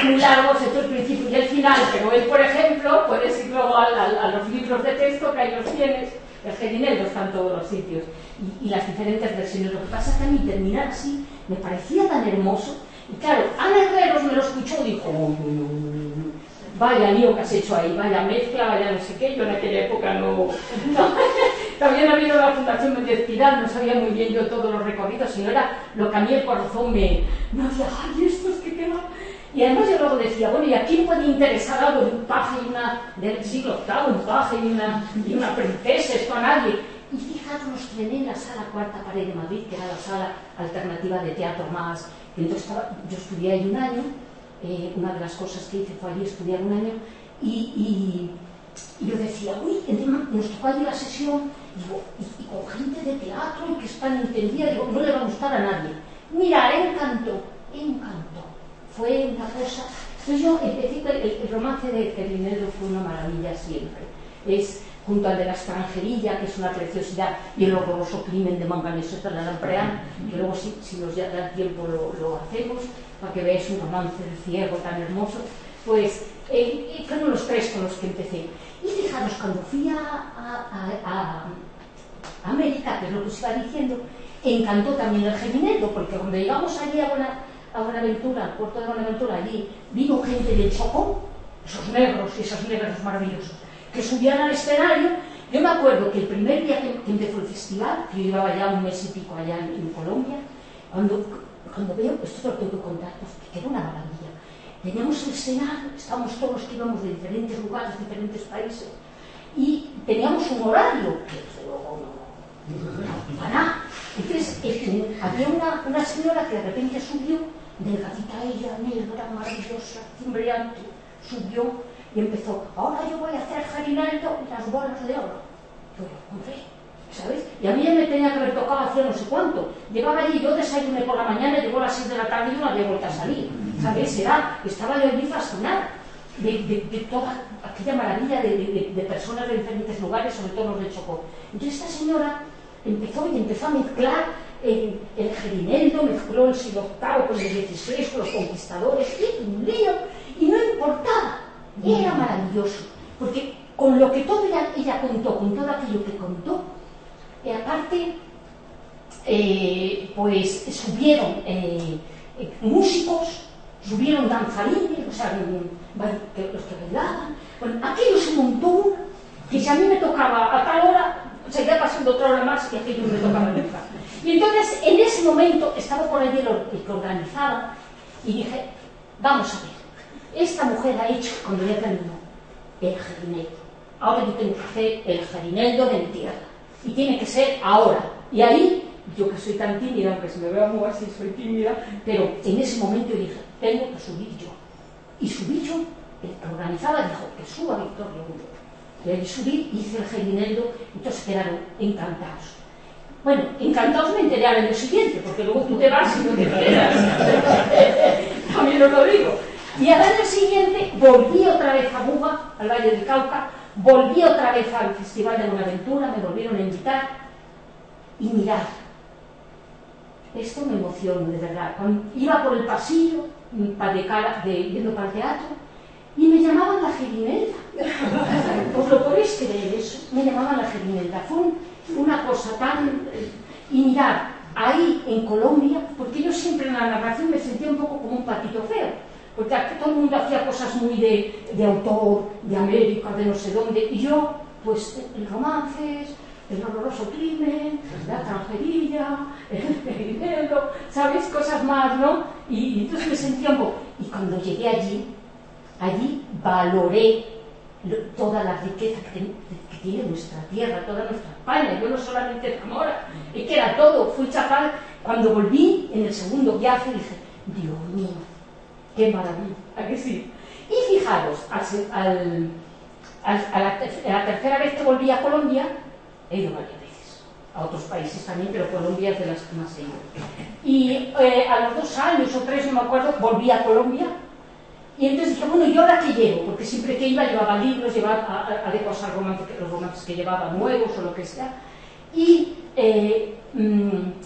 muy largos, esto es el principio y el final, pero él, por ejemplo, puedes ir luego a los libros de texto, que ahí los tienes, el Gerineldo está en todos los sitios, y las diferentes versiones. Lo que pasa es que a mí terminar así me parecía tan hermoso, y claro, Ana Herreros me lo escuchó y dijo, vaya lío que has hecho ahí, vaya mezcla, vaya no sé qué. Yo en aquella época no también había la Fundación Méndez Pidal, no sabía muy bien yo todos los recorridos, sino era lo que a mí el corazón me hacía, ay, esto es que queda. Y además yo luego decía, bueno, ¿y a quién puede interesar algo de un paje y una del siglo VIII, un paje y una princesa? Esto a nadie. Y fijaros, nos estrené en la sala Cuarta Pared de Madrid, que era la sala alternativa de teatro más, que entonces yo estudié ahí un año. Una de las cosas que hice fue allí estudiar un año, y yo decía, uy, encima nos tocó allí la sesión, digo, y con gente de teatro y que están entendida, digo, no le va a gustar a nadie. Mira, encantó. Fue una cosa. Entonces yo empecé, el romance de Gerineldo fue una maravilla siempre. Es junto al de La extranjerilla, que es una preciosidad, y el horroroso crimen de Manganeso de la Lampreán, que luego si nos da tiempo lo hacemos, para que veáis un romance del ciego tan hermoso. Pues fueron los tres con los que empecé. Y fijaros, cuando fui a América, que es lo que os iba diciendo, encantó también el Gerineldo, porque cuando llegamos allí a Buenaventura, al puerto de Buenaventura, allí vino gente del Chocó, esos negros y esas negras maravillosos, que subían al escenario. Yo me acuerdo que el primer día que empezó el festival, que yo llevaba ya un mes y pico allá en Colombia, cuando veo, esto lo tengo que contar, que era una maravilla. Teníamos el escenario, estábamos todos los que íbamos de diferentes lugares, diferentes países, y teníamos un horario, que luego no para nada. Entonces, había una señora que de repente subió, delgadita ella, negra, maravillosa, cimbreante, subió y empezó, ahora yo voy a hacer Gerineldo y las bolas de oro. Yo, hombre, ¿sabes? Y a mí ya me tenía que haber tocado hacer no sé cuánto. Llegaba allí, yo desayuné por la mañana, llegó a las 6 de la tarde y no había vuelto a salir, ¿sabes? Estaba yo allí fascinada de toda aquella maravilla de personas de diferentes lugares, sobre todo los de Chocó. Entonces esta señora empezó a mezclar el Gerineldo, mezcló el siglo VIII con el XVI, con los conquistadores, y un lío, y no importaba, era maravilloso, porque con lo que todo ella contó, con todo aquello que contó, aparte, pues subieron músicos, subieron danzarines, o sea, los que bailaban. Bueno, aquello se montó uno, que si a mí me tocaba a tal hora, seguía pasando otra hora más y aquello me tocaba empezar. Y entonces, en ese momento, estaba por allí el que organizaba, y dije, vamos a ver, esta mujer ha hecho, cuando ya terminó, el Gerineldo. Ahora yo tengo que hacer el Gerineldo de mi tierra. Y tiene que ser ahora. Y ahí, yo que soy tan tímida, aunque se me vea muy así, soy tímida, pero en ese momento dije, tengo que subir yo. Y subí yo, el que organizaba dijo, que suba Victoria Hugo. Y ahí subí, hice el Gerineldo, entonces quedaron encantados. Bueno, encantados me enteré al año siguiente, porque luego tú te vas y no te quedas. También os lo digo. Y al año siguiente volví otra vez a Buga, al Valle del Cauca, volví otra vez al Festival de Buenaventura, me volvieron a invitar, y mirad, esto me emocionó de verdad. Cuando iba por el pasillo, yendo para el teatro, y me llamaban la Gerinelda. ¿Os lo podéis creer eso? Me llamaban la Gerinelda. Fue una cosa tan... Y mirad, ahí en Colombia, porque yo siempre en la narración me sentía un poco como un patito feo, porque todo el mundo hacía cosas muy de autor, de América, de no sé dónde, y yo, pues, en romances, el horroroso crimen, la extranjerilla, el Gerineldo, ¿sabéis? Cosas más, ¿no? Y entonces me sentía un poco... Y cuando llegué allí valoré toda la riqueza que tiene nuestra tierra, toda nuestra España. Yo no solamente Zamora, es que era todo. Fui chapal. Cuando volví en el segundo viaje dije, Dios mío, qué maravilla, ¿a que sí? Y fijaros, a la tercera vez que volví a Colombia, he ido varias veces, a otros países también, pero Colombia es de las que más he ido. Y a los 2 años o 3, no me acuerdo, volví a Colombia. Y entonces dije, bueno, ¿y ahora qué llevo? Porque siempre que iba llevaba libros, llevaba adecuados a los romances que llevaba nuevos o lo que sea. Y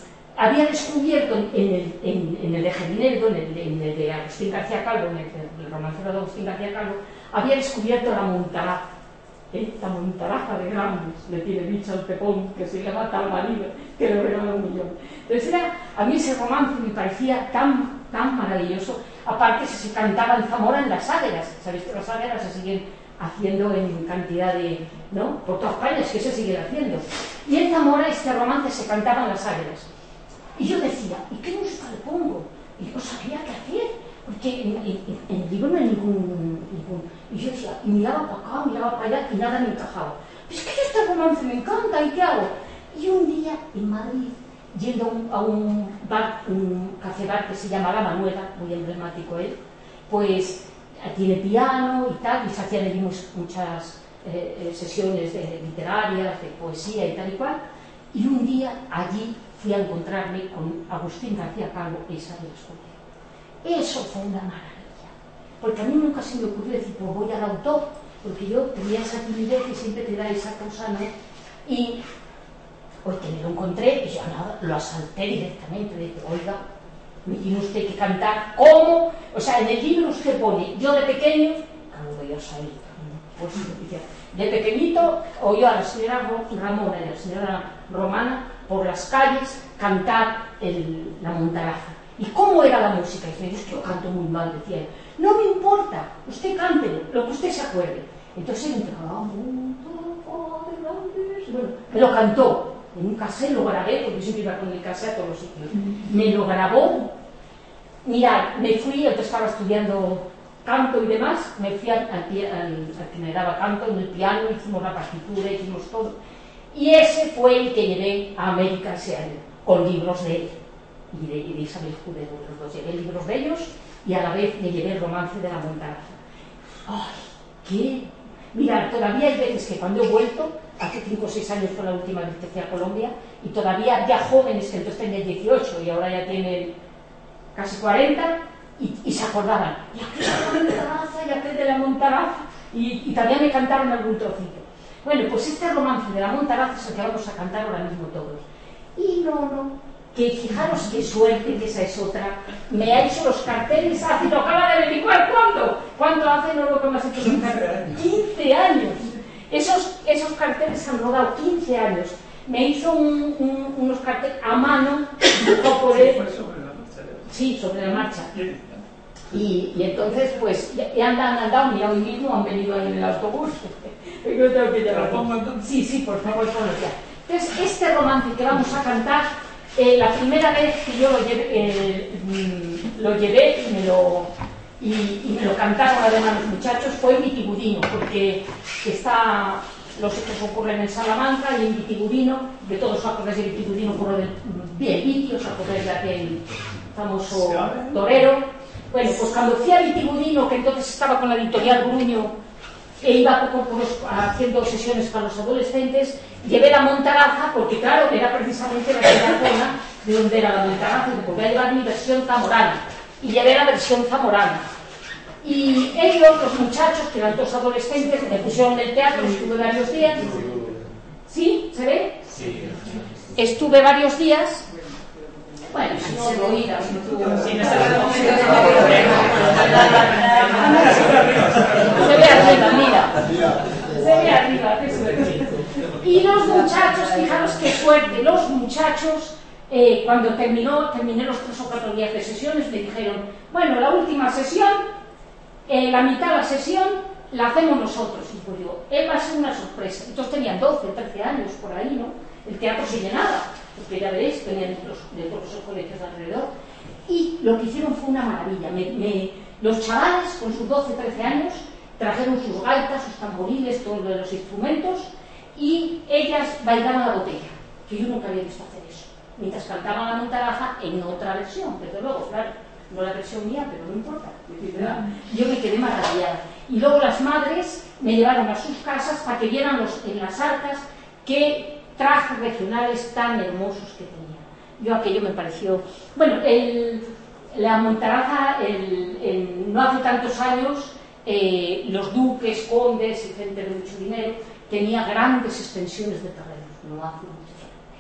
había descubierto en el de Gerineldo, en el de Agustín García Calvo, en el romancero de Agustín García Calvo, había descubierto la Montaraza. Esta Montaraza de grandes le tiene dicho al Pepón que se le mata al marido, que le regala 1 millón. Entonces a mí ese romance me parecía tan maravilloso. Aparte se cantaba en Zamora en las águeras. Sabéis que las águeras se siguen haciendo en cantidad de... ¿no? Por todas partes, que se siguen haciendo. Y en Zamora este romance se cantaba en las águelas. Y yo decía, ¿y qué música le pongo? Y no sabía qué hacer, porque en el libro no hay ningún... Y yo decía, y miraba para acá, miraba para allá, y nada me encajaba. Es que este romance me encanta, ¿y qué hago? Y un día en Madrid, yendo a un bar, un café-bar que se llama La Manuela, muy emblemático él, pues tiene piano y tal, y se hacían allí muchas sesiones literarias, de poesía y tal y cual, y un día allí fui a encontrarme con Agustín García Calvo e Isabel Escudero. Eso fue una maravilla, porque a mí nunca se me ocurrió decir, pues voy al autor, porque yo tenía esa timidez que siempre te da esa cosa, ¿no? Y hoy que me lo encontré, y yo nada, lo asalté directamente, dije, oiga, me tiene usted que cantar, ¿cómo? O sea, en el libro usted pone, yo de pequeño, cuando yo salí, pues de pequeñito oyó a la señora Ramona y a la señora Romana por las calles cantar la Montaraza. ¿Y cómo era la música? Y dice, es que yo canto muy mal, decía él. No me importa, usted cántelo, lo que usted se acuerde. Entonces él bueno, me lo cantó. En un cassette lo grabé, porque yo siempre iba con el cassette a todos los sitios. Me lo grabó. Mirad, me fui, yo estaba estudiando canto y demás, me fui al que me daba canto en el piano, hicimos la partitura, hicimos todo. Y ese fue el que llevé a América ese año, con libros de él y de Isabel Escudero. Los dos llevé libros de ellos y a la vez me llevé el romance de la Montaraza. ¡Ay, qué! Mirad, todavía hay veces que cuando he vuelto, hace 5 o 6 años fue la última vez que fui a Colombia, y todavía ya jóvenes que entonces tenían 18 y ahora ya tienen casi 40, y se acordaban, y aquel de la Montaraza, y aquel de la Montaraza, y también me cantaron algún trocito. Bueno, pues este romance de la Montaraza es el que vamos a cantar ahora mismo todos. Y que fijaros qué suerte, que esa es otra, me ha hecho los carteles hace, lo acaba de averiguar, ¿cuánto hace lo que me has hecho? 15 años. Esos carteles han rodado 15 años. Me hizo unos carteles a mano, por él. Sí, sobre la marcha. Y entonces, pues, ya han andado, mira, hoy mismo han venido ahí en el autobús. Yo tengo que llevar. Sí, por favor, ponlo ya. Entonces, este romance que vamos a cantar, la primera vez que yo lo llevé y me lo cantaron además los muchachos fue en Vitigudino, porque los hechos ocurren en Salamanca y en Vitigudino, de todos os acordáis de Vitigudino por el vídeo, os acordáis de aquel famoso torero. Bueno, pues cuando fui a Vitigudino, que entonces estaba con la editorial Gruño e iba haciendo sesiones para los adolescentes, llevé la Montaraza, porque claro, era precisamente la zona de donde era la Montaraza, porque voy a llevar mi versión zamorana, y llevé la versión zamorana. Y ellos, los muchachos, que eran 2 adolescentes, me pusieron en el teatro, estuve varios días. ¿Sí? ¿Se ve? Sí. Estuve varios días. Bueno, si no lo oíras, se ve arriba, mira. Se ve arriba, qué suerte. Y los muchachos, fijaros qué suerte, los muchachos, cuando terminé los 3 o 4 días de sesiones, me dijeron, bueno, la última sesión, la mitad de la sesión la hacemos nosotros. Y pues digo, va a ser una sorpresa. Entonces tenían 12, 13 años por ahí, ¿no? El teatro se llenaba, porque ya veréis, venían de todos los colegios de alrededor. Y lo que hicieron fue una maravilla. Los chavales, con sus 12, 13 años, trajeron sus gaitas, sus tamboriles, todos los instrumentos, y ellas bailaban la botella, que yo nunca había visto hacer eso, mientras cantaban la Montaraza en otra versión, desde luego, claro, no la versión mía, pero no importa. Yo me quedé maravillada. Y luego las madres me llevaron a sus casas para que vieran en las arcas qué trajes regionales tan hermosos que tenía. Yo aquello me pareció... Bueno, la Montaraza, no hace tantos años, los duques, condes y gente de mucho dinero, tenía grandes extensiones de terrenos, no hace muchos años.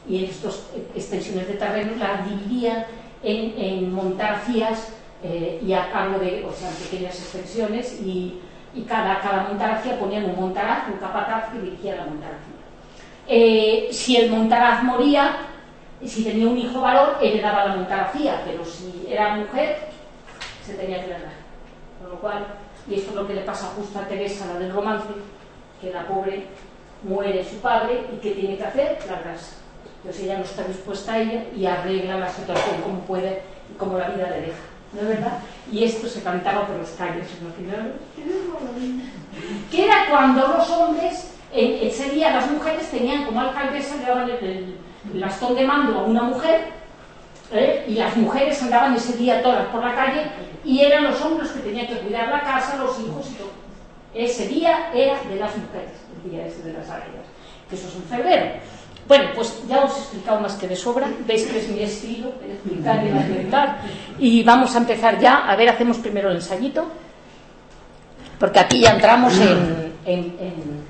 y estas extensiones de terreno las dividían en montarcías y a cargo de, o sea, pequeñas extensiones, y cada montarcía ponían un montaraz, un capataz que dirigía la montarcía. Si el montaraz moría, si tenía un hijo varón, heredaba la montarcía, pero si era mujer, se tenía que heredar. Con lo cual, y esto es lo que le pasa justo a Teresa, la del romance, que la pobre muere su padre, y ¿qué tiene que hacer? Largarse. Entonces ella no está dispuesta a ella y arregla la situación como puede y como la vida le deja, ¿no es verdad? Y esto se cantaba por los calles, imaginaros, que era cuando los hombres, ese día las mujeres tenían como alcaldesa, le daban el bastón de mando a una mujer, y las mujeres andaban ese día todas por la calle, y eran los hombres que tenían que cuidar la casa, los hijos y todo. Ese día era de las mujeres, el día ese de las águilas, que eso es en febrero. Bueno, pues ya os he explicado más que de sobra, veis que es mi estilo, el explicar y el argumentar, y vamos a empezar ya. A ver, hacemos primero el ensayito, porque aquí ya entramos en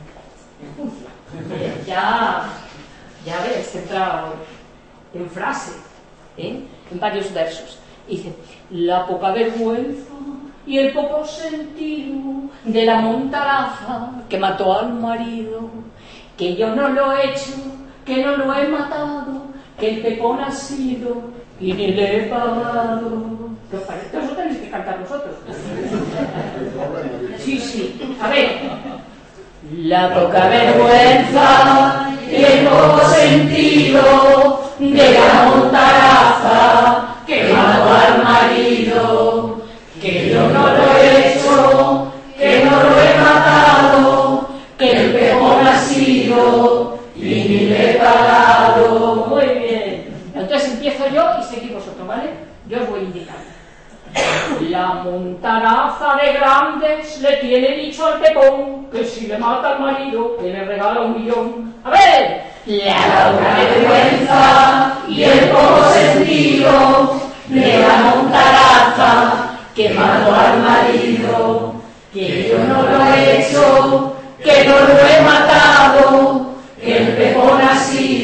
ya habéis entrado en frase, en varios versos. Dice: la poca vergüenza y el poco sentido de la montaraza que mató al marido, que yo no lo he hecho, que no lo he matado, que el pepón ha sido y ni le he pagado. ¿Qué os parece? Eso tenéis que cantar vosotros. Sí, a ver. La poca vergüenza y el poco sentido de la montaraza que mató al marido, que yo no lo he hecho, que no lo he matado, que el pepón ha sido y ni le he pagado. Muy bien. Entonces empiezo yo y seguís vosotros, ¿vale? Yo os voy indicando. La montaraza de Grandes le tiene dicho al pepón que si le mata al marido que le regala 1 millón. A ver. La poca vergüenza y el poco sentido de la montaraza que mató al marido, que yo no lo he hecho, que no lo he matado, que el pepón ha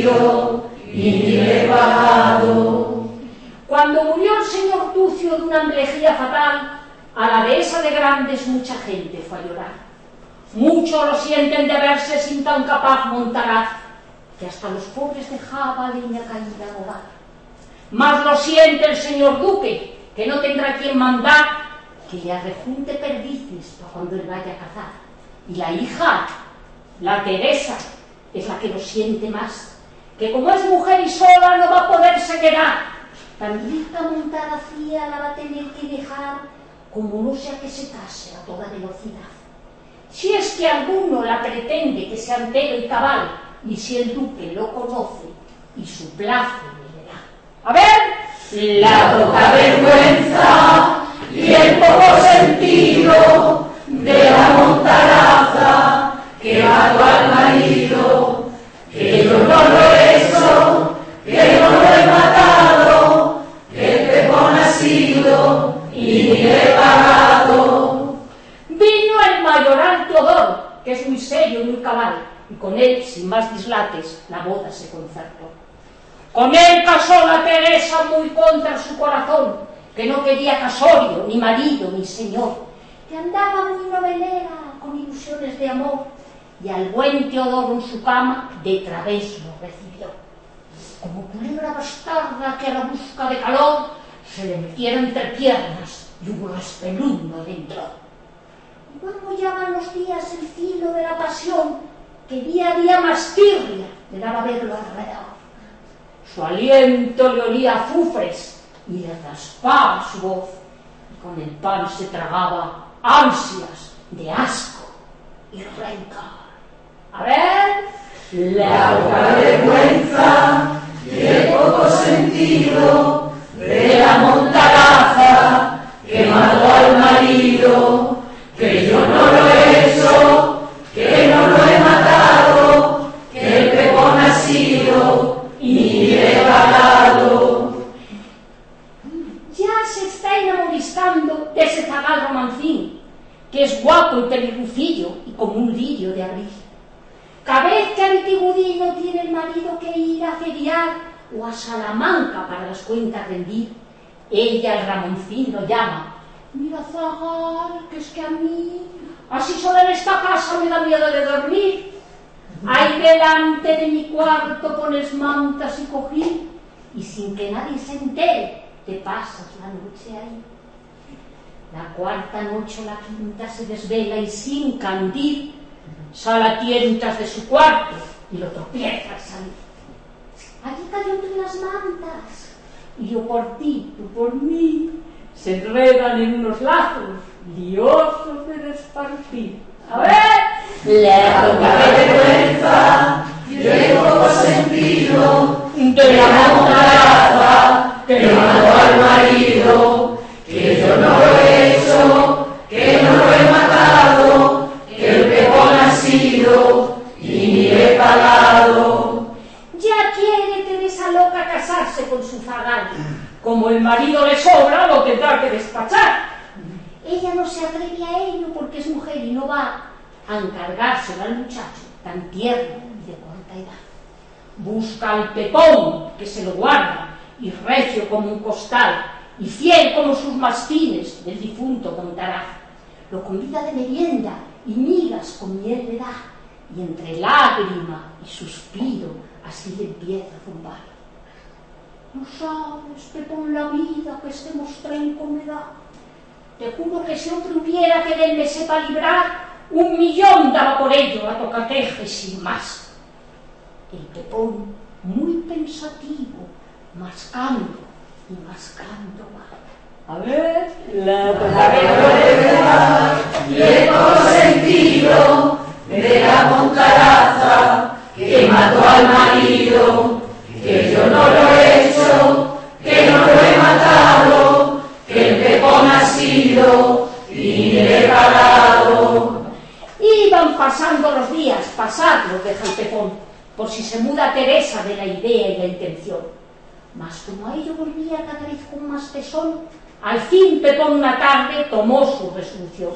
sido y ni le he pagado. Cuando murió el señor Tucio de una emblejía fatal, a la dehesa de Grandes mucha gente fue a llorar. Mucho lo sienten de verse sin tan capaz montaraz, que hasta los pobres dejaba leña caída a hogar. Más lo siente el señor duque, que no tendrá quien mandar, que le arrejunte perdices para cuando él vaya a cazar. Y la hija, la Teresa, es la que lo siente más, que como es mujer y sola no va a poderse quedar. Tan rica montaracía la va a tener que dejar, como no sea que se case a toda velocidad. Si es que alguno la pretende que sea entero y cabal, y si el duque lo conoce y su place le da. A ver, la poca vergüenza y el poco sentido de la montaraza que mató al marido, que yo no lo he hecho, que no lo he matado, que el pepón ha sido y ni le he pagado. Vino el mayoral Teodoro, que es muy serio y muy cabal, y con él, sin más dislates, la boda se concertó. Con él casó la Teresa muy contra su corazón, que no quería casorio, ni marido, ni señor, que andaba muy novelera, con ilusiones de amor, y al buen Teodoro en su cama de través lo recibió. Como culebra bastarda que a la busca de calor se le metiera entre piernas y hubo espeluznio dentro. Y cuando ya van los días el filo de la pasión, que día a día más tirria le daba verlo alrededor. Su aliento le olía a azufres y le raspaba su voz, y con el pan se tragaba ansias de asco y rencor. A ver, la poca vergüenza y el poco sentido de la montaraza que mató al marido, que yo no lo he hecho, que no lo he matado, que el pepón ha sido y ni le he pagado. Ya se está enamorizando de ese zagal romancín, que es guapo y pelirrufillo y como un lirio de abril. Cada vez que Antigudino tiene el marido que ir a feriar o a Salamanca para las cuentas rendir, ella, el Ramoncín, lo llama. Mira, Zagal, que es que a mí, así sola en esta casa me da miedo de dormir. Ahí delante de mi cuarto pones mantas y cojín, y sin que nadie se entere, te pasas la noche ahí. La cuarta noche o la quinta se desvela y sin candil sale a tientas de su cuarto y lo tropieza al salir. Allí cayó entre las mantas, y yo por ti, tú por mí, se enredan en unos lazos liosos de despartir. A ver, La vergüenza y el poco sentido de la montaña que mató al marido, que yo no lo he hecho, que no lo he matado, que el pecón ha sido y ni he pagado. Ya quiere Teresa loca casarse con su Zagal. Como el marido le sobra, lo tendrá que despachar. Ella no se atreve a ello porque es mujer y no va a encargárselo al muchacho tan tierno y de corta edad. Busca al Pepón, que se lo guarda, y recio como un costal, y fiel como sus mastines del difunto Montaraz. Lo convida de merienda y migas con miel le da, y entre lágrima y suspiro así le empieza a zumbar. No sabes, Pepón, la vida que este mostrenco me da. Te juro que si otro hubiera que de él me sepa librar, 1.000.000 daba por ello a tocateje sin más. El Pepón, muy pensativo, mascando y mascando va. A ver, la vergüenza y el poco sentido de la montaraza que mató al marido, que yo no lo he hecho, que no lo he matado, que el pecón ha sido y ni he pagado. Iban pasando los días, pasarlos deja el Pepón, por si se muda Teresa de la idea y la intención. Mas como a ello volvía cada vez con más tesón, al fin Pepón una tarde tomó su resolución.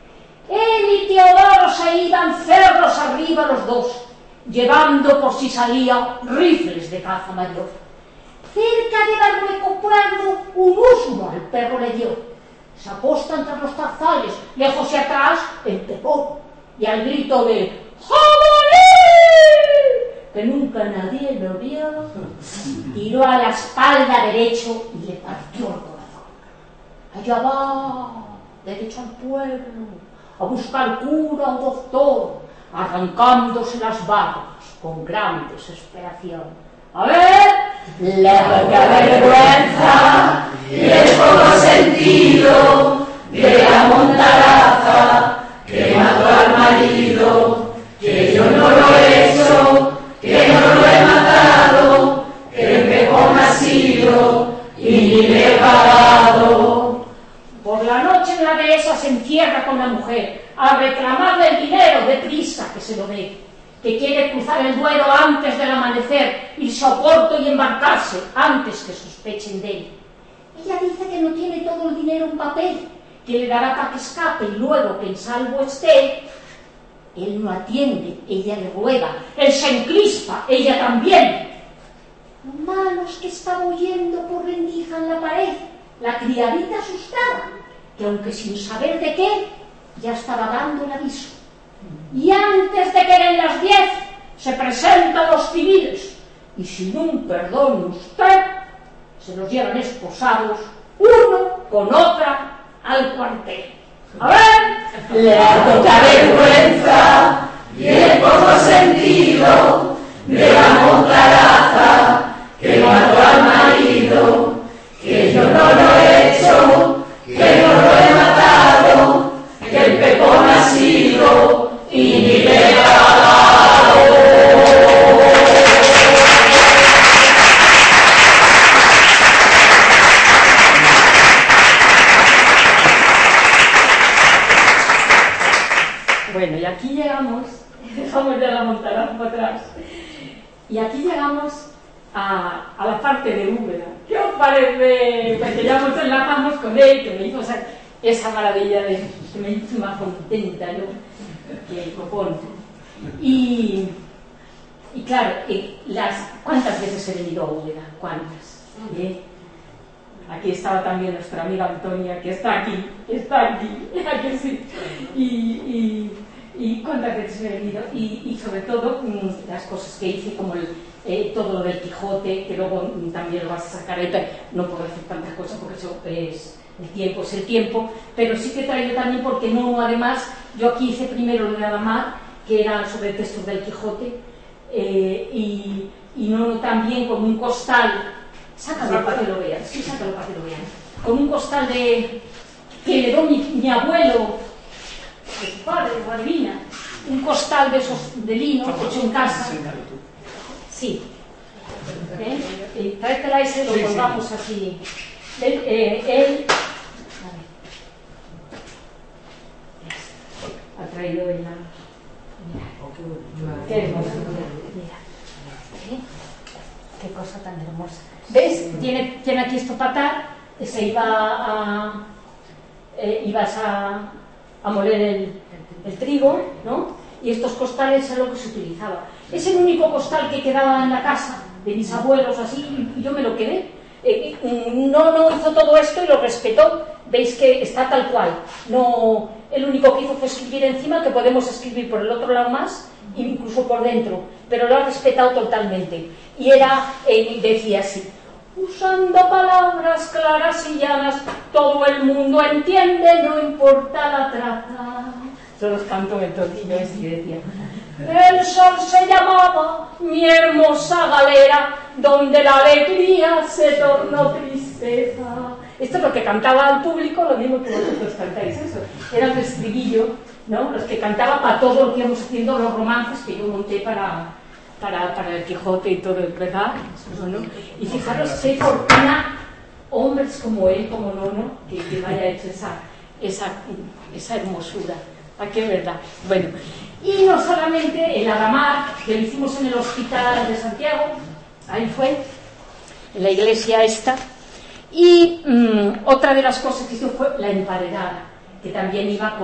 Él y Teodoro se iban cerros arriba los dos, llevando por si salía rifles de caza mayor. Cerca de Barrueco Pueblo un husmo al perro le dio. Se aposta entre los zarzales, lejos y atrás el Pepón, y al grito de ¡jabalí!, que nunca nadie lo vio, tiró a la espalda derecho y le partió el corazón. Allá va, derecho al pueblo, a buscar cura o doctor, arrancándose las barbas con gran desesperación. A ver, la vergüenza y el poco sentido de la montaraza que mató al marido, que yo no lo he hecho, que no lo he matado, que el pecón ha sido y ni le he pagado. Por la noche la dehesa se encierra con la mujer a reclamarle el dinero deprisa que se lo dé, que quiere cruzar el Duero antes del amanecer, irse a Oporto y embarcarse antes que sospechen de él. Ella dice que no tiene todo el dinero en papel, que le dará para que escape y luego que en salvo esté. Él no atiende, ella le ruega, él se encrispa, ella también. Lo malo es que estaba oyendo por rendija en la pared la criadita asustada, que aunque sin saber de qué, ya estaba dando el aviso. Y antes de que den las 10, se presentan los civiles, y sin un perdón usted, se los llevan esposados, uno con otra, al cuartel. A ver, la poca vergüenza y el poco sentido de la montaraza que mató al marido, que yo no lo he hecho, que no lo he matado, que el pecón ha sido y ni le he pagado. Bueno, y aquí llegamos, dejamos ya la montaraza para atrás, y aquí llegamos a la parte de Úbeda. ¿Qué os parece? Porque ya nos enlazamos con él, que me hizo esa maravilla que me hizo más contenta yo, que propone. Y Y claro, ¿cuántas veces he venido a Úbeda? ¿Cuántas? Aquí estaba también nuestra amiga Antonia, que está aquí, ¿a que sí? Y cuántas veces he venido, y sobre todo las cosas que hice, como todo lo del Quijote, que luego también lo vas a sacar ahí, pero no puedo decir tantas cosas porque eso es el tiempo, pero sí que he traído también porque no, además, yo aquí hice primero lo de Adamar, que era sobre textos del Quijote, y no también con un costal, sácalo para que lo vean, sí, sácalo para que lo vean, con un costal que le dio mi abuelo, de su padre, o adivina, un costal de esos de lino hecho en casa. Sí. Tráetela ese, lo colgamos así. Él ha traído el... Mira, qué hermoso. Mira. Qué cosa tan hermosa. ¿Ves? Tiene aquí esto para atar. Se ibas a moler el trigo, ¿no? Y estos costales es lo que se utilizaba. Es el único costal que quedaba en la casa de mis abuelos, así, y yo me lo quedé. No hizo todo esto y lo respetó. Veis que está tal cual. No, el único que hizo fue escribir encima, que podemos escribir por el otro lado más, incluso por dentro, pero lo ha respetado totalmente. Y decía así: usando palabras claras y llanas, todo el mundo entiende, no importa la traza. Yo los canto en el tortillo ese y decía: el sol se llamaba mi hermosa galera, donde la alegría se tornó tristeza. Esto es lo que cantaba al público, lo mismo que vosotros cantáis eso. Era el estribillo, ¿no? Los que cantaba para todo lo que íbamos haciendo, los romances que yo monté para el Quijote y todo, ¿verdad? ¿No? Y fijaros qué fortuna, hombres como él, como Nono, que me haya hecho esa hermosura. ¿A qué verdad? Bueno, y no solamente el Adamar, que lo hicimos en el Hospital de Santiago, ahí fue, en la iglesia esta, y otra de las cosas que hizo fue la emparedada, que también iba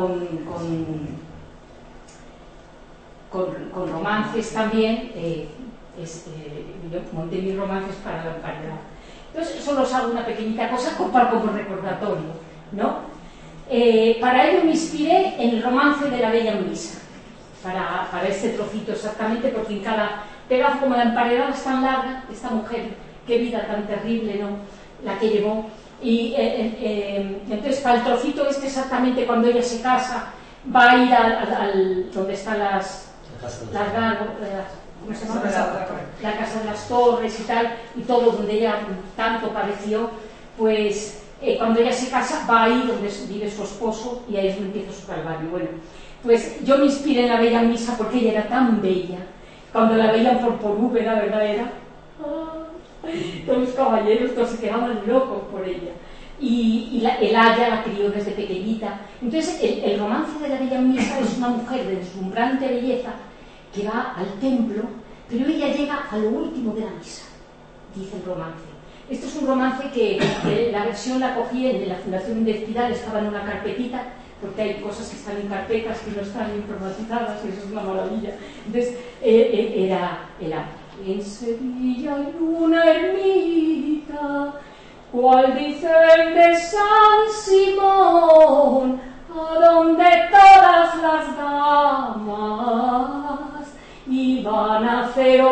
con romances también. Yo monté mis romances para la emparedada. Entonces solo os hago una pequeñita cosa como recordatorio, ¿no? Para ello me inspiré en el romance de la Bella Misa, para este trocito exactamente, porque en cada pedazo, como la emparedada es tan larga, esta mujer, qué vida tan terrible, ¿no?, la que llevó. Y entonces para el trocito exactamente, cuando ella se casa, va a ir al donde están ¿cómo se llama? La casa de las Torres y tal, y todo donde ella tanto padeció, pues cuando ella se casa va ahí donde vive su esposo, y ahí es donde empieza su calvario. Bueno, pues yo me inspiré en la Bella Misa porque ella era tan bella. Cuando la veían por Úbeda, ¿verdad? Era todos los caballeros, todos se quedaban locos por ella. Y el Aya la crió desde pequeñita. Entonces el romance de la Bella Misa es una mujer de deslumbrante belleza que va al templo, pero ella llega a lo último de la misa, dice el romance. Esto es un romance que la versión la cogí en la Fundación Universidad, estaba en una carpetita, porque hay cosas que están en carpetas que no están informatizadas, y eso es una maravilla. Entonces era en Sevilla hay una ermita, cual dicen de San Simón, a donde todas las damas iban a hacer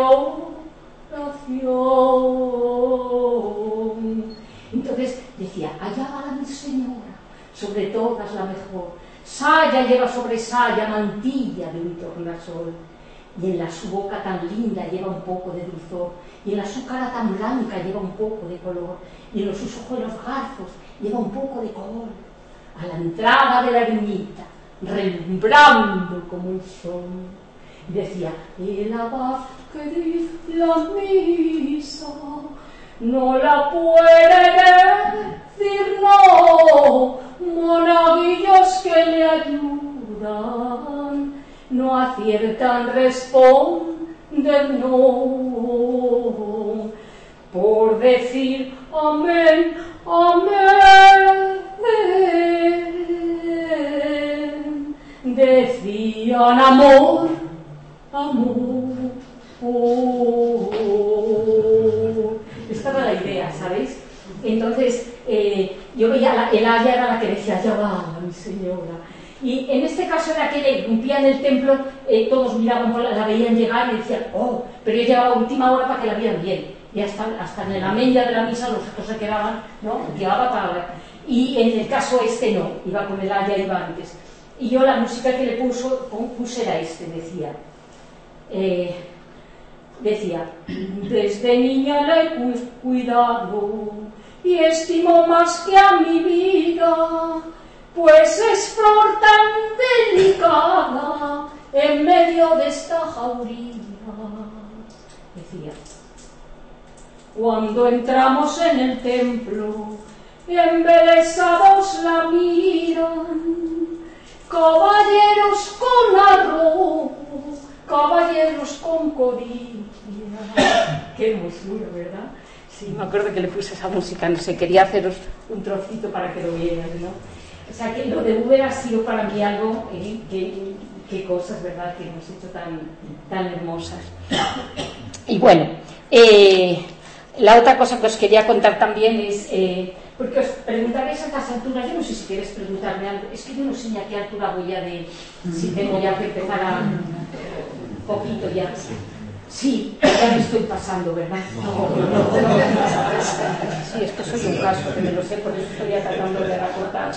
oración. Entonces decía: allá va mi señora, sobre todas la mejor, saya lleva sobre saya mantilla de un tornasol, y en la su boca tan linda lleva un poco de dulzor, y en la su cara tan blanca lleva un poco de color, y en los sus ojuelos garzos lleva un poco de color. A la entrada de la ermita, relumbrando como el sol, decía: el abad que dice la misa no la puede decir, no, monaguillos que le ayudan no aciertan responder, no, por decir amén, amén, decían amor, amor, Esta era la idea, ¿sabéis? Entonces, yo veía, el aya era la que decía, ya va, mi señora. Y en este caso era que ella irrumpía en el templo, todos miraban, la veían llegar y decían, oh, pero yo llegaba a última hora para que la vieran bien. Y hasta en la media de la misa los otros se quedaban, ¿no? Llegaba para... Y en el caso este no, iba con el aya, iba antes. Y yo la música que le puse era decía, desde niña la he cuidado y estimo más que a mi vida, pues es flor tan delicada en medio de esta jauría. Decía, cuando entramos en el templo, embelesados la miran, caballeros con arroz, caballeros con codicia. Qué hermosura, ¿verdad? Sí, me acuerdo que le puse esa música, no sé, quería haceros un trocito para que lo vieran, ¿no? O sea, que lo de Uber ha sido para mí algo, qué cosas, ¿verdad?, que hemos hecho tan hermosas. Y bueno, la otra cosa que os quería contar también es, porque os preguntaréis a estas alturas, yo no sé si queréis preguntarme algo, es que yo no sé ni a qué altura voy a de, si tengo ya que empezar a un poquito ya. Sí, ya me estoy pasando, ¿verdad? Sí, esto soy un caso, que me lo sé, por eso estoy tratando de recortar.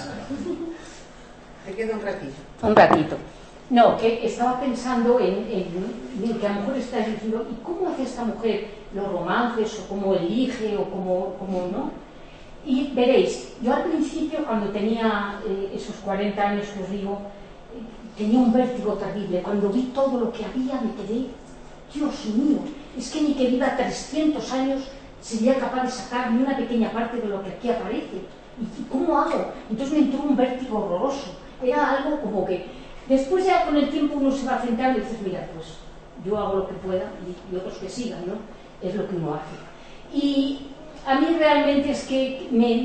Te queda un ratito. Un ratito. No, que estaba pensando en que a lo mejor estáis diciendo, ¿y cómo hace esta mujer los romances, o cómo elige, o cómo no? Y veréis, yo al principio, cuando tenía esos 40 años que os digo, tenía un vértigo terrible. Cuando vi todo lo que había, me quedé, Dios mío, es que ni que viva 300 años sería capaz de sacar ni una pequeña parte de lo que aquí aparece. ¿Y cómo hago? Entonces me entró un vértigo horroroso. Era algo como que, después ya con el tiempo uno se va centrando y dices, mira, pues yo hago lo que pueda y otros que sigan, ¿no? Es lo que uno hace. Y a mí realmente es que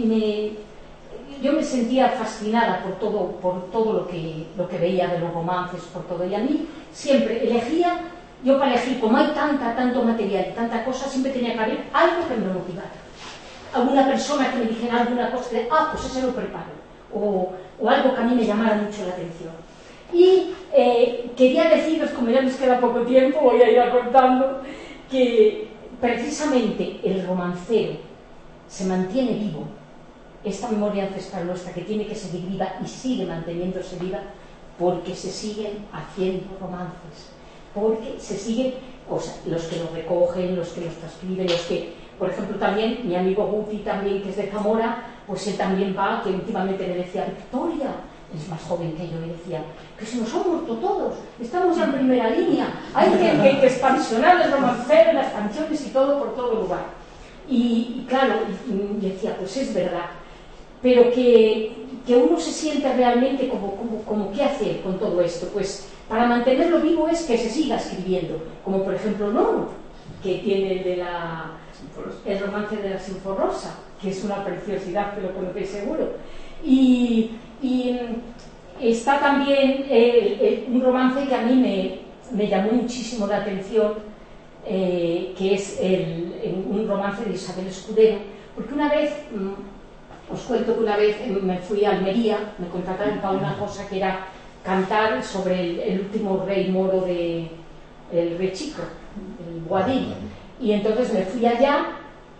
yo me sentía fascinada por todo lo que veía de los romances, por todo. Y a mí siempre elegía, yo para elegir, como hay tanto material y tanta cosa, siempre tenía que haber algo que me motivara. Alguna persona que me dijera alguna cosa, que, pues ese lo preparo. O algo que a mí me llamara mucho la atención. Y quería deciros, como ya nos queda poco tiempo, voy a ir acortando, que precisamente el romancero se mantiene vivo, esta memoria ancestral nuestra que tiene que seguir viva y sigue manteniéndose viva, porque se siguen haciendo romances, porque se siguen, o sea, los que los recogen, los que los transcriben, los que, por ejemplo, también mi amigo Guti, también, que es de Zamora, pues él también va, que últimamente me decía, Victoria, es más joven que yo, y decía, que se nos han muerto todos, estamos ya en primera línea, hay que expansionar el romancero, las canciones y todo por todo lugar. Y claro, y decía, pues es verdad, pero que uno se siente realmente como ¿qué hacer con todo esto? Pues para mantenerlo vivo es que se siga escribiendo, como por ejemplo Nono, que tiene el romance de la Sinforrosa, que es una preciosidad, que lo conocéis seguro. Y está también un romance que a mí me llamó muchísimo la atención, que es un romance de Isabel Escudero, porque una vez, os cuento que una vez me fui a Almería, me contrataron para una cosa que era cantar sobre el último rey moro el rey Chico, el Boadil, y entonces me fui allá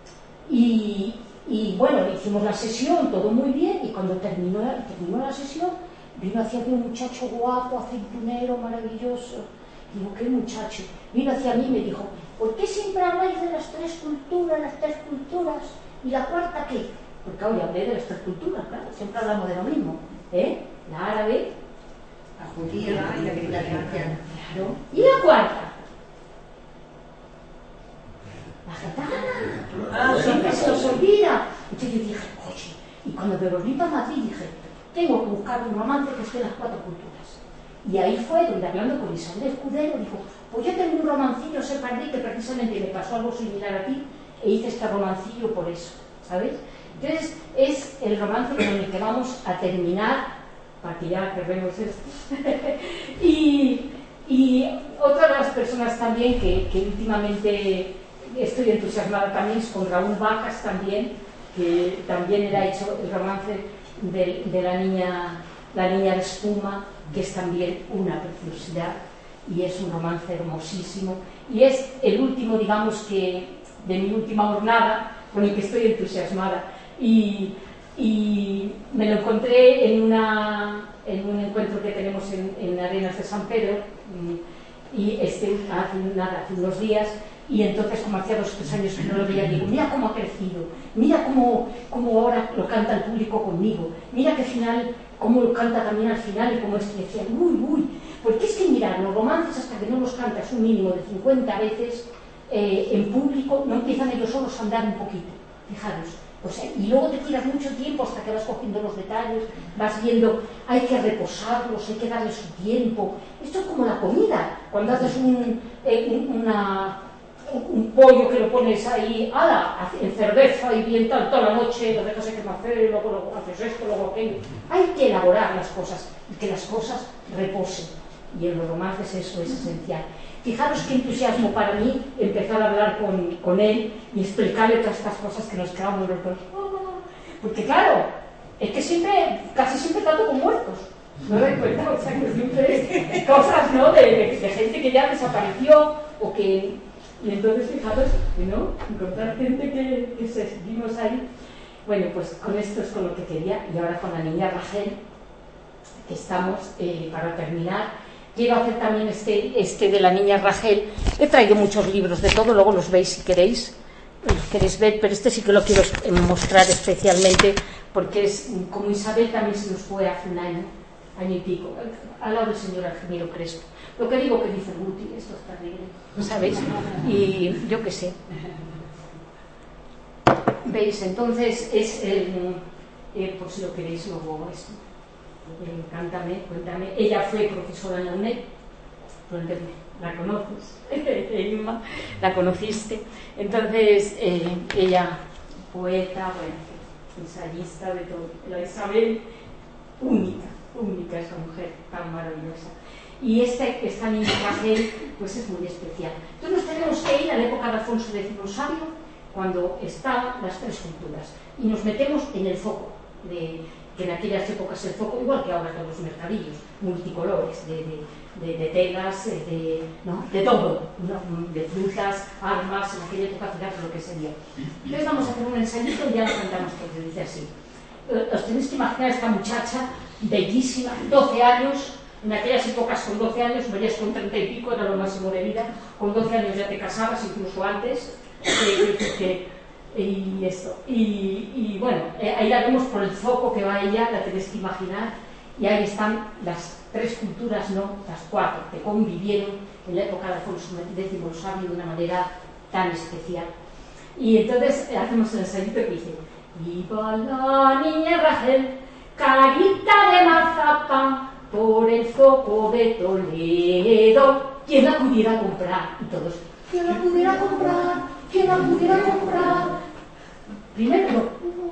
y bueno, hicimos la sesión, todo muy bien, y cuando terminó la sesión, vino hacia mí un muchacho guapo, aceitunero, maravilloso. Digo, ¿qué muchacho? Vino hacia mí y me dijo, ¿por qué siempre habláis de las tres culturas? ¿Y la cuarta qué? Porque hoy hablé de las tres culturas, claro, siempre hablamos de lo mismo, la árabe, La judía y la cristiana. Claro. ¿Y la cuarta? La gitana. Siempre se nos olvida. Entonces yo dije, oye, y cuando me volví para Madrid dije, tengo que buscar un romance que esté en las cuatro culturas. Y ahí fue donde, hablando con Isabel Escudero, dijo, pues yo tengo un romancillo separdí que precisamente me pasó algo similar a ti e hice este romancillo por eso, ¿sabes? Entonces es el romance con el que vamos a terminar, para que ya cerremos esto. y otra de las personas personas también que últimamente estoy entusiasmada también es con Raúl Vacas también, que también él ha hecho el romance de la niña de espuma, que es también una preciosidad y es un romance hermosísimo y es el último, digamos, que de mi última jornada con el que estoy entusiasmada y me lo encontré en un encuentro que tenemos en Arenas de San Pedro y hace unos días, y entonces, como hacía 2 o 3 años que no lo veía, digo, mira cómo ha crecido, mira cómo ahora lo canta el público conmigo, mira que final, cómo lo canta también al final, y como es que decía, porque es que mirar, los romances hasta que no los cantas un mínimo de 50 veces en público, no empiezan ellos solos a andar un poquito, fijaros. O sea, y luego te tiras mucho tiempo hasta que vas cogiendo los detalles, vas viendo, hay que reposarlos, hay que darles su tiempo. Esto es como la comida, cuando haces un pollo que lo pones ahí, en cerveza y bien toda la noche, lo dejas que macer, luego haces esto, luego aquello. Hay que elaborar las cosas y que las cosas reposen. Y en los romances eso es esencial. Fijaros qué entusiasmo para mí empezar a hablar con él y explicarle todas estas cosas que nos quedamos los dos. Porque claro, es que casi siempre trato con muertos. ¿No doy cuenta? O sea, que siempre cosas, ¿no? De gente que ya desapareció o que... Y entonces, fijaros, ¿no? Encontrar gente que seguimos ahí. Bueno, pues con esto es con lo que quería. Y ahora con la niña Rachel, que estamos para terminar. Quiero hacer también este de la niña Rachel. He traído muchos libros de todo, luego los veis si queréis. Los queréis ver, pero este sí que lo quiero mostrar especialmente porque es como Isabel también se nos fue hace un año y pico, al lado del señor Argemiro Crespo. Lo que digo que dice Guti, esto es terrible, ¿sabéis? Y yo qué sé. ¿Veis? Entonces es por si lo queréis luego esto. Cántame, cuéntame. Ella fue profesora en la UNED, la conoces, Irma, la conociste. Entonces ella, poeta, ensayista, de todo. La Isabel, única esa mujer tan maravillosa. Y esta niña Rachel, pues es muy especial. Entonces nos tenemos que ir a la época de Alfonso X Sabio, cuando están las 3 culturas, y nos metemos en el foco que en aquellas épocas el foco, igual que ahora con los mercadillos, multicolores, de telas, de todo, ¿no? De frutas, armas, en aquella época, fijaros lo que sería. Entonces vamos a hacer un ensayito y ya lo cantamos, porque dice así. Os tenéis que imaginar esta muchacha, bellísima, 12 años, en aquellas épocas con 12 años, verías con 30 y pico, era lo máximo de vida, con 12 años ya te casabas, incluso antes, y esto, y bueno, ahí la vemos por el foco que va ella, la tenéis que imaginar, y ahí están las 3 culturas, no, las 4, que convivieron en la época de Alfonso X el Sabio de una manera tan especial. Y entonces hacemos el ensayito que dice: viva la niña Rachel, carita de mazapán, por el foco de Toledo, ¿quién la pudiera comprar? Y todos, ¿quién la pudiera comprar? ¿Quién la pudiera comprar? Primero,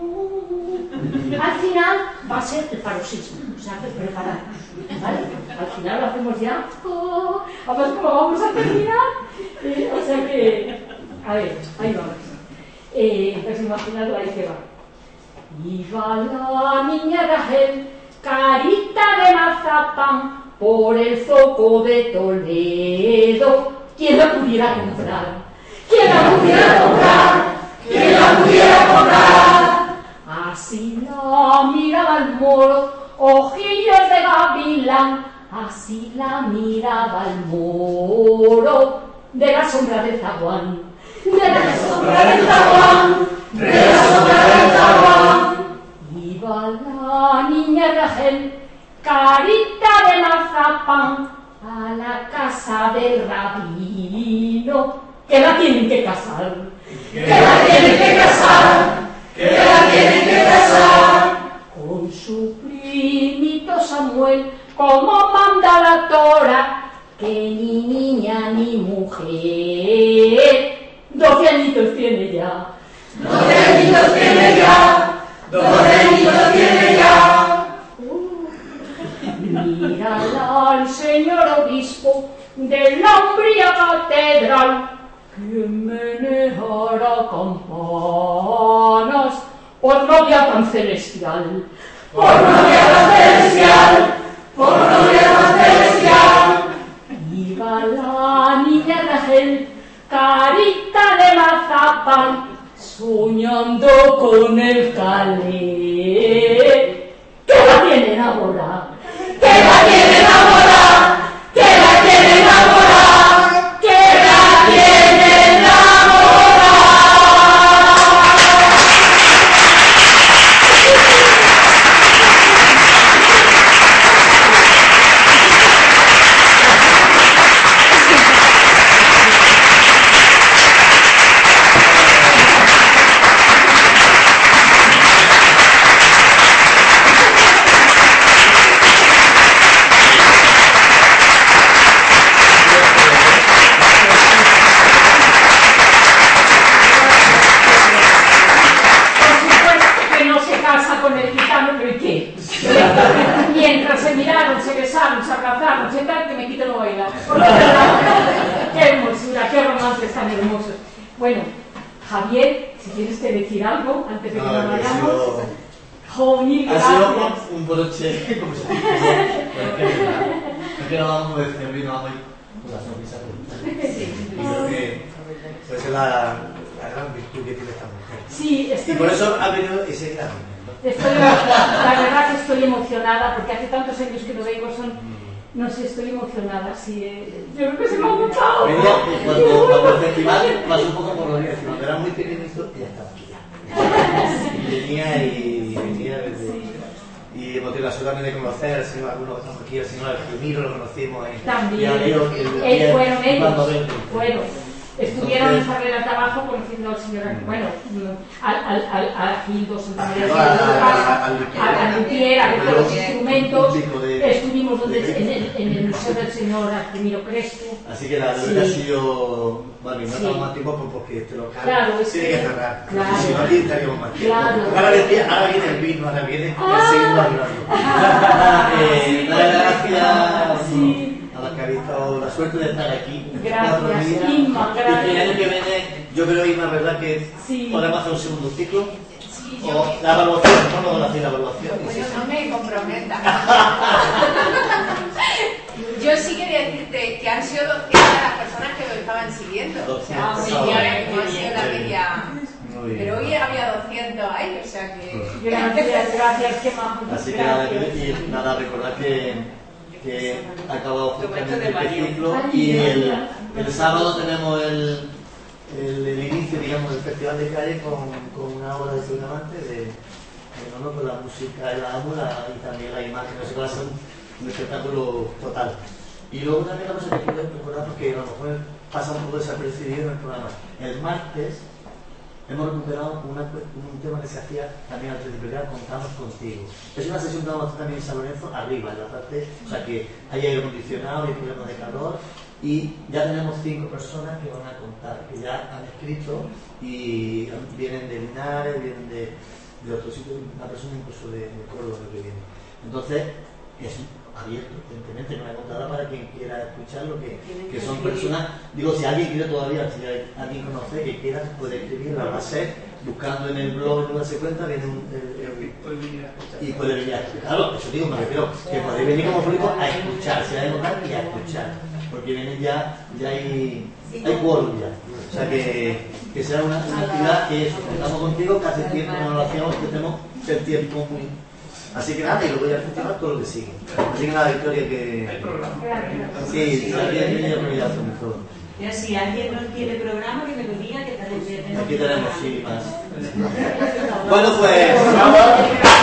al final va a ser el paroxismo, o sea, que prepararnos, ¿vale? Al final lo hacemos ya, a ver cómo vamos a terminar, o sea que, a ver, ahí vamos. Pues imaginadlo, ahí que va. Viva la niña Rachel, carita de mazapán, por el foco de Toledo, ¿quién la pudiera comprar? ¿Quién la pudiera comprar? ¿Quién la pudiera comprar? Así la miraba el moro, ojillos de gavilán, así la miraba el moro, de la sombra del zaguán, de la sombra del zaguán, de la sombra del zaguán. Iba la niña Rachel, carita de mazapán, a la casa del rabino, que la tienen que casar, que la tienen que casar, que la tienen que casar con su primito Samuel, como manda la Torah, que ni niña ni mujer, 12 añitos tiene ya, 12 añitos tiene ya, 12 añitos tiene ya. Mira la al señor obispo de la Umbría catedral, que menejara campanas por novia tan celestial. Por novia tan celestial, por novia tan celestial. Iba la niña Rachel, carita de mazapán, soñando con el calé, que la tiene enamorada, Que la tiene enamorada, que la tiene enamorada, que la tiene enamorada. Mientras se miraron, se besaron, se abrazaron, se tal, que me quito lo bailar. Qué hermosura, qué romances tan hermosos. Bueno, Javier, si quieres te decir algo antes de que nos vayamos. Oh, mil gracias. Ha sido un broche, como se dice, porque no vamos a decir vino hoy con la sonrisa. Y creo que pues es la gran virtud que tiene esta mujer. Sí, y por eso ha venido y seguirá viniendo. La verdad que estoy emocionada porque hace tantos años que no vengo, no sé, estoy emocionada, sí, yo creo que se me ha gustado. Cuando el festival pasó un poco por los días, cuando era muy pequeñito y ya estaba aquí. Y venía desde... Y hemos tenido la suerte también de conocer al señor, algunos que estamos aquí, al señor Algemiro lo conocimos también. Y a Leo, fueron ellos, bueno. Estuvieron en carreras de abajo conociendo al señor, bueno, a Gildo, a Lutier, a los instrumentos, estuvimos en el Museo del Señor Argemiro Crespo. Así que la verdad ha sido, bueno, y no estamos más tiempo porque este local tiene que cerrar, si no aquí estaríamos más tiempo. Ahora viene el vino, ahora viene el segundo hablando. Dar gracias a la que ha visto la suerte de estar aquí. Gracias, Inma, gracias. Y el año que viene, yo creo, Inma, ¿verdad? Que podemos hacer un segundo ciclo. Sí, o la evaluación, no hacer la evaluación. Bueno, no me comprometa. Yo sí quería decirte que han sido 200 las personas que lo estaban siguiendo. O sea, ahora como ha sido la media. Pero hoy había 200 ahí, o sea que. Gracias, qué más. Así que nada, recordad que ha acabado justamente este ciclo y el sábado tenemos el inicio, digamos, del Festival de Calle con una obra de Seguramente con la música de la ámula y también la imagen, eso va a ser un espectáculo total. Y luego también la cosa que quiero recordar, porque a lo mejor pasa un poco desapercibido en el programa, el martes hemos recuperado un tema que se hacía también al principio, que era Contamos Contigo. Es una sesión que vamos a hacer también en San Lorenzo, arriba, en la parte, o sea que hay aire acondicionado, hay problemas de calor, y ya tenemos 5 personas que van a contar, que ya han escrito y vienen de Linares, vienen de otros sitios, una persona incluso de Córdoba que viene. Entonces, es abierto, evidentemente, no hay contada para quien quiera escucharlo, que son personas, digo, si alguien quiere todavía, si alguien conoce que quiera, puede escribir la base, buscando en el blog, no se cuenta, viene y puede venir a escuchar. Claro, eso digo, me refiero, que podéis venir como público a escuchar, si hay notar y a escuchar, porque vienen ya hay quórum ya. O sea, que sea una actividad que eso, contamos contigo, que hace tiempo que no lo hacíamos, que tenemos el tiempo muy... Así que nada, y luego ya festival todo lo que sigue. Así que nada, Victoria, que... ¿Hay programa? Sí, ya hacemos todo. Ya, si alguien no tiene programa, que me lo diga, que tal vez... Aquí tenemos, sí, más. Bueno, pues...